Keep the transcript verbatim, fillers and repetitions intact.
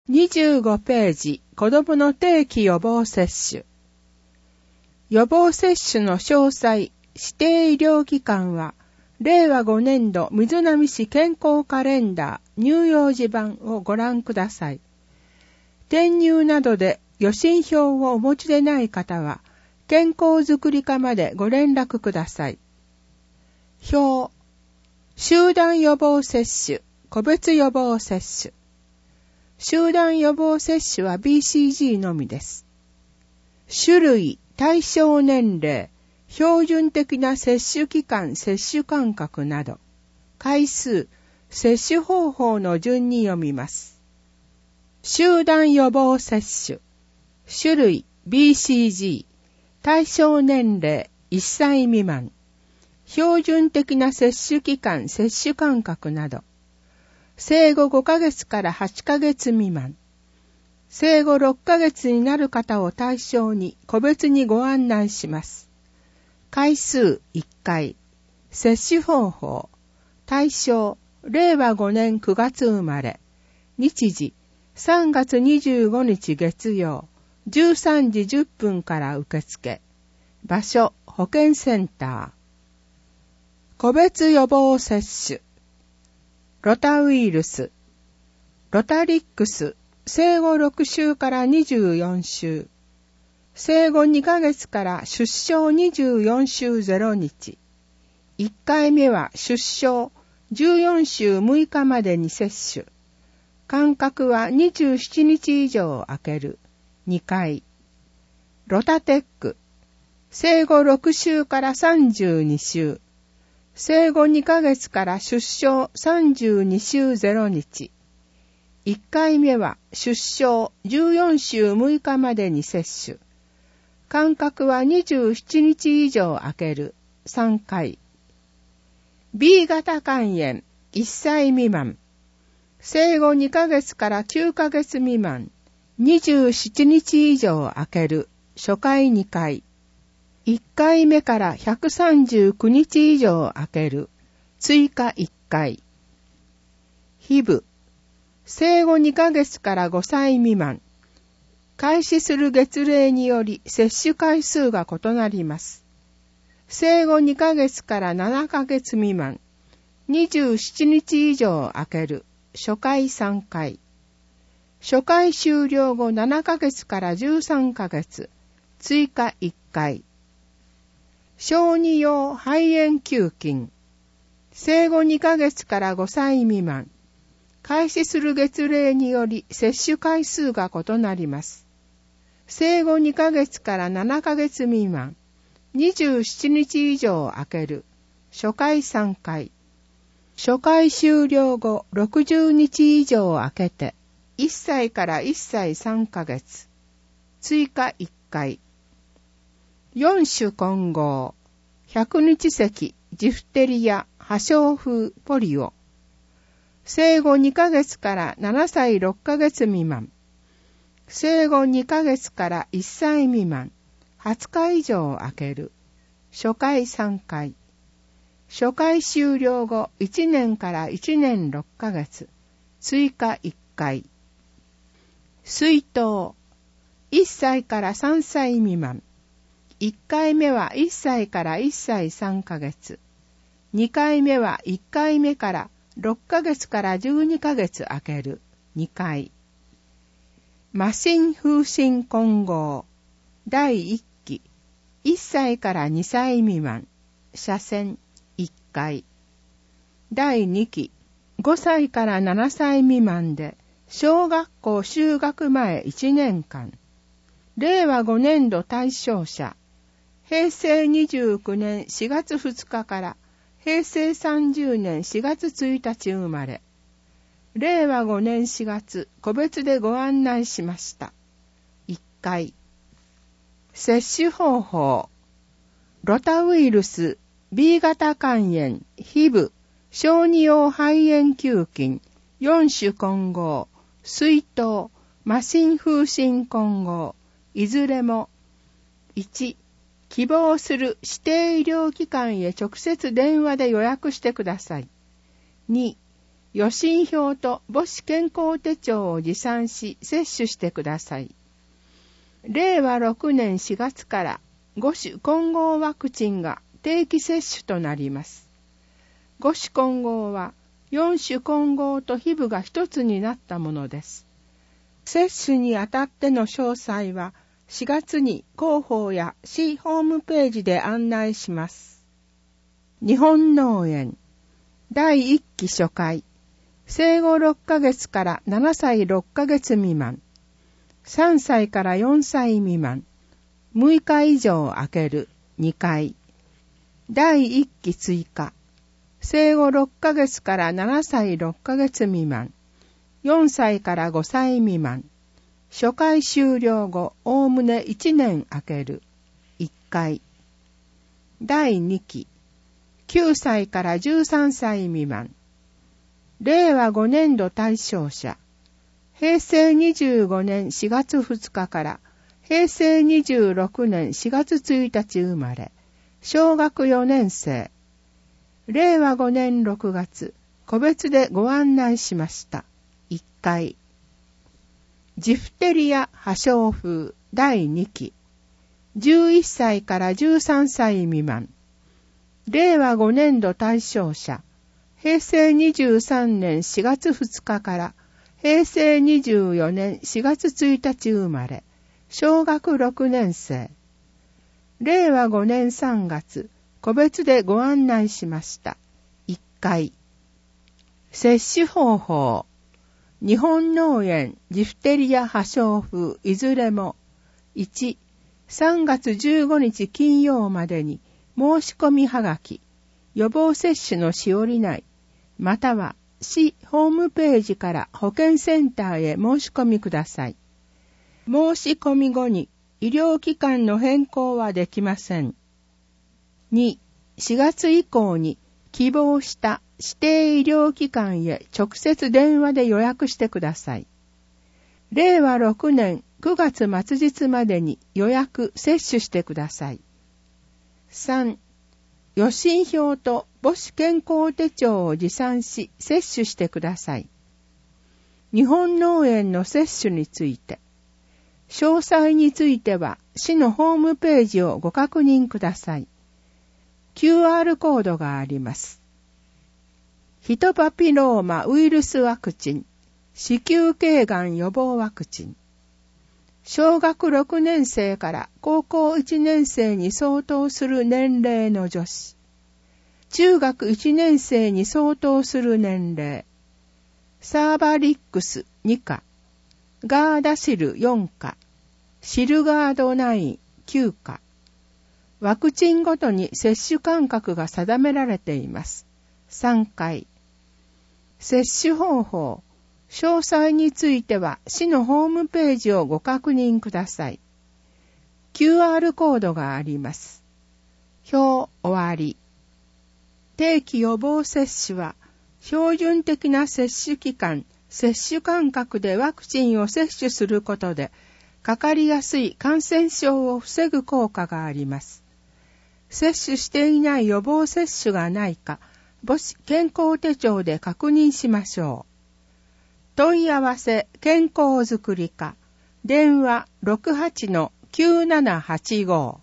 にじゅうごページ、子どもの定期予防接種。予防接種の詳細、指定医療機関は、れいわごねんど瑞浪市健康カレンダー乳幼児版をご覧ください。転入などで予診票をお持ちでない方は、健康づくり課までご連絡ください。表、集団予防接種、個別予防接種。集団予防接種は ビーシージー のみです。種類、対象年齢、標準的な接種期間、接種間隔など、回数、接種方法の順に読みます。集団予防接種、種類 ビーシージー、対象年齢いっさい未満、標準的な接種期間、接種間隔など、生後ごかげつからはちかげつ未満、生後ろっかげつになる方を対象に個別にご案内します。回数いっかい、接種方法、対象、れいわごねんくがつ生まれ、日時、さんがつにじゅうごにち月曜、じゅうさんじじゅっぷんから受付、場所、保健センター。個別予防接種。ロタウイルス、ロタリックス、生後ろくしゅうからにじゅうよんしゅう、生後にかげつから出生にじゅうよんしゅうぜろにち、いっかいめは出生じゅうよんしゅうむいかまでに接種、間隔はにじゅうしちにち以上空ける、にかい、ロタテック、生後ろくしゅうからさんじゅうにしゅう、生後にかげつから出生さんじゅうにしゅうぜろにち。いっかいめは出生じゅうよんしゅうむいかまでに接種。間隔はにじゅうしちにち以上空けるさんかい。ビー 型肝炎いっさい未満。生後にかげつからきゅうかげつ未満。にじゅうしちにち以上空ける初回にかい。いっかいめからひゃくさんじゅうくにち以上空ける追加いっかい。ヒブ、生後にかげつからごさい未満。開始する月齢により接種回数が異なります。生後にかげつからななかげつ未満。にじゅうしちにち以上空ける初回さんかい。初回終了後ななかげつからじゅうさんかげつ追加いっかい。小児用肺炎球菌。生後にかげつからごさい未満。開始する月齢により接種回数が異なります。生後にかげつからななかげつ未満。にじゅうしちにち以上空ける初回さんかい。初回終了後ろくじゅうにち以上空けていっさいからいっさいさんかげつ。追加いっかい。よん種混合、百日咳、ジフテリア、破傷風、ポリオ。生後にかげつからななさいろっかげつ未満。生後にかげつからいっさい未満。はつか以上空ける。初回さんかい。初回終了後いちねんからいちねんろっかげつ。追加いっかい。水痘。いっさいからさんさい未満。いっかいめはいっさいからいっさいさんかげつ。にかいめはいっかいめからろっかげつからじゅうにかげつ空けるにかい。麻疹風疹混合だいいっき。いっさいからにさい未満。射線いっかい。だいにき。ごさいからななさい未満で小学校就学前いちねんかん。れいわごねんど対象者。へいせいにじゅうきゅうねんしがつふつかからへいせいさんじゅうねんしがつついたち生まれ。れいわごねんしがつ個別でご案内しました。いっかい。接種方法。ロタウイルス、ビー 型肝炎、ヒブ、小児用肺炎球菌、よん種混合、水痘、麻疹風疹混合、いずれも。いち、希望する指定医療機関へ直接電話で予約してください。に、 予診票と母子健康手帳を持参し接種してください。れいわろくねんしがつからご種混合ワクチンが定期接種となります。ご種混合はよん種混合と皮膚が一つになったものです。接種にあたっての詳細はしがつに広報や市ホームページで案内します。日本脳炎だいいっき初回、生後ろっかげつからななさいろっかげつ未満、さんさいからよんさい未満、むいか以上空けるにかい、だいいっき追加、生後ろっかげつからななさいろっかげつ未満、よんさいからごさい未満、初回終了後おおむねいちねん空けるいっかい、だいにき、きゅうさいからじゅうさんさい未満、れいわごねんど対象者、へいせいにじゅうごねんしがつふつかからへいせいにじゅうろくねんしがつついたち生まれ、小学よねんせい、れいわごねんろくがつ、個別でご案内しました。いっかい。ジフテリア破傷風だいにき、じゅういっさいからじゅうさんさい未満、れいわごねんど対象者、へいせいにじゅうさんねんしがつふつかからへいせいにじゅうよねんしがつついたち生まれ、小学ろくねんせい、れいわごねんさんがつ、個別でご案内しました。いっかい。接種方法。日本脳炎、ジフテリア破傷風、いずれも、いち、さんがつじゅうごにち金曜までに申し込みはがき、予防接種のしおり内、または市ホームページから保健センターへ申し込みください。申し込み後に医療機関の変更はできません。に、しがつ以降に希望した指定医療機関へ直接電話で予約してください。れいわろくねんくがつ末日までに予約接種してください。さん、予診票と母子健康手帳を持参し接種してください。日本脳炎の接種について、詳細については市のホームページをご確認ください。キューアール コードがあります。ヒトパピローマウイルスワクチン、子宮頸がん予防ワクチン。小学ろくねんせいから高校いちねんせいに相当する年齢の女子。中学いちねんせいに相当する年齢。サーバリックスにか、ガーダシルよんか、シルガードナインきゅうか。ワクチンごとに接種間隔が定められています。さんかい。接種方法。詳細については市のホームページをご確認ください。キューアール コードがあります。表終わり。定期予防接種は標準的な接種期間、接種間隔でワクチンを接種することでかかりやすい感染症を防ぐ効果があります。接種していない予防接種がないか、母子健康手帳で確認しましょう。問い合わせ健康づくり課、電話 ろくはちのきゅうななはちご